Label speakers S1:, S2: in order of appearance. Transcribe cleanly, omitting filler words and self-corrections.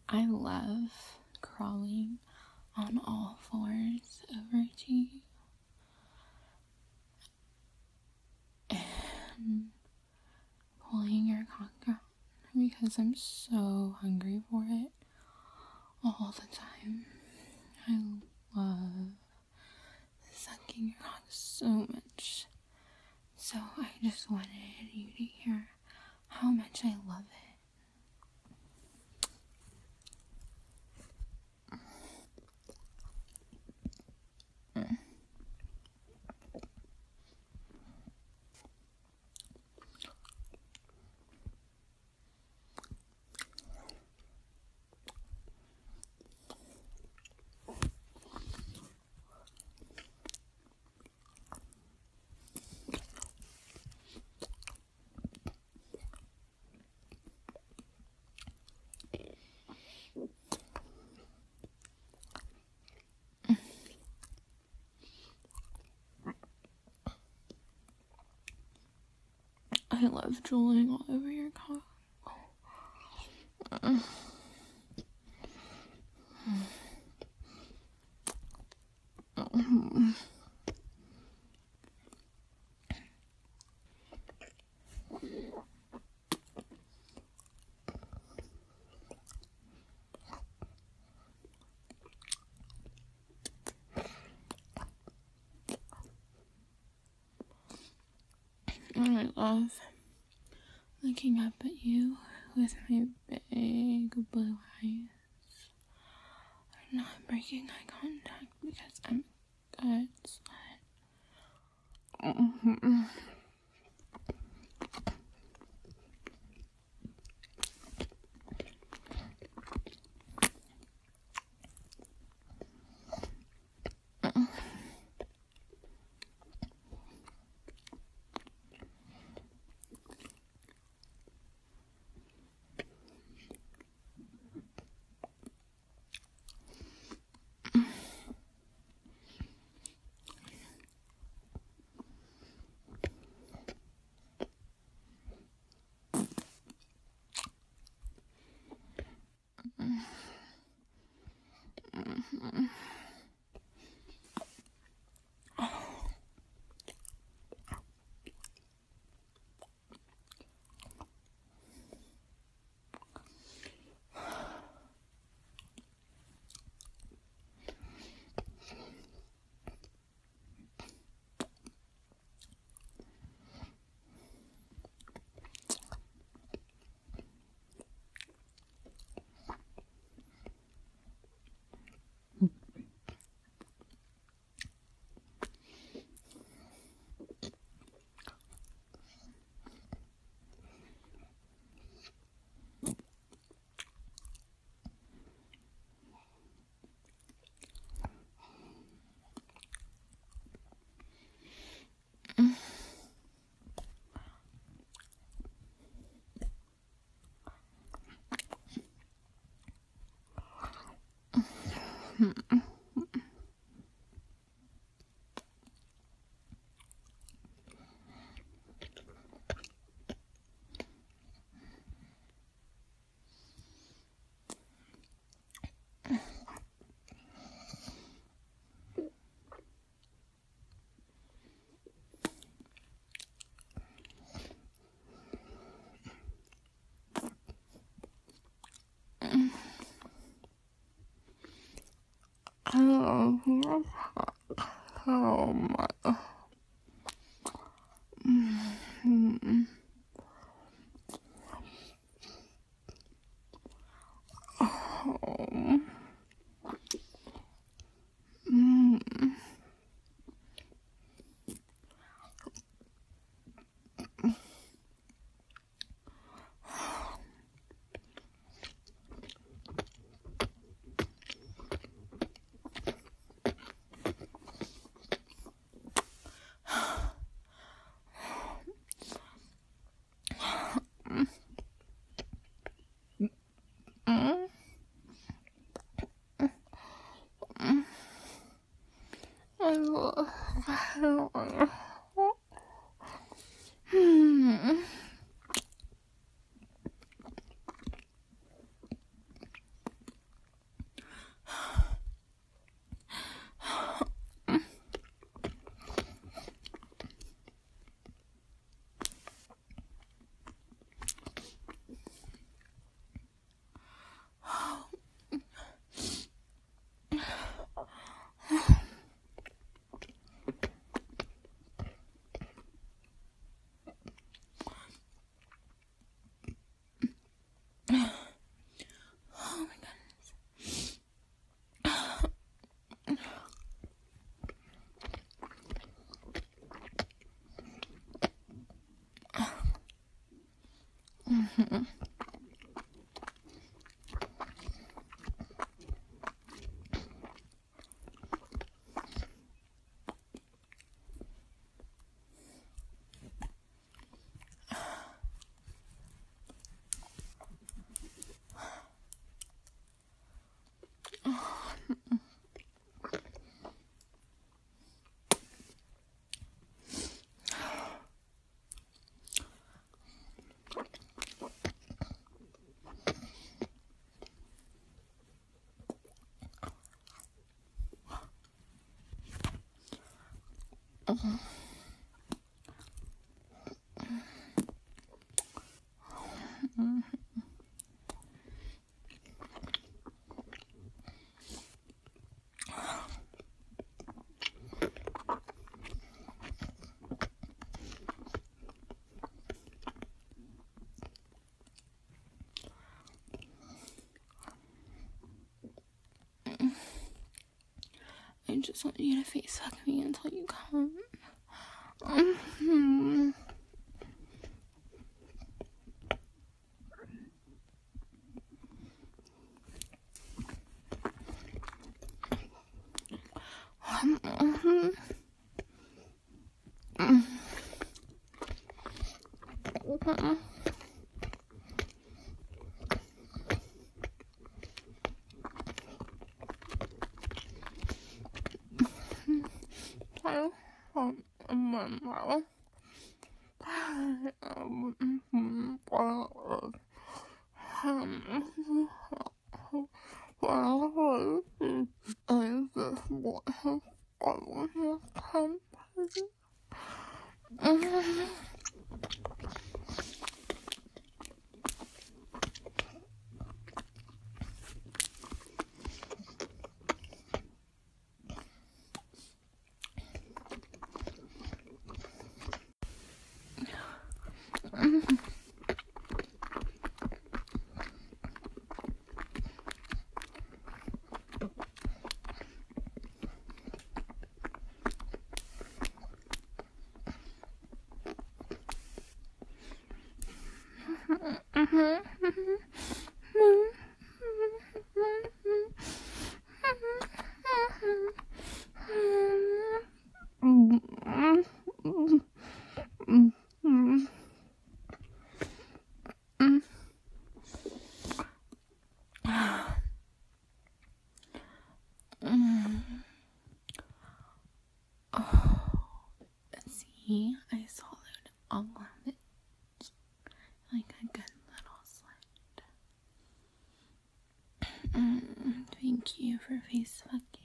S1: I love crawling on all fours over to you and pulling your cock out because I'm so hungry for it all the time. I love sucking your cock so much. So I just wanted you to hear how much I love it. I love drooling all over your cock. And I love looking up at you with my big blue eyes. I'm not breaking eye contact because I'm a good slut. Oh my. I just want you to face hug me until you come. See, I swallowed all of it like a good little slut. Thank you for face fucking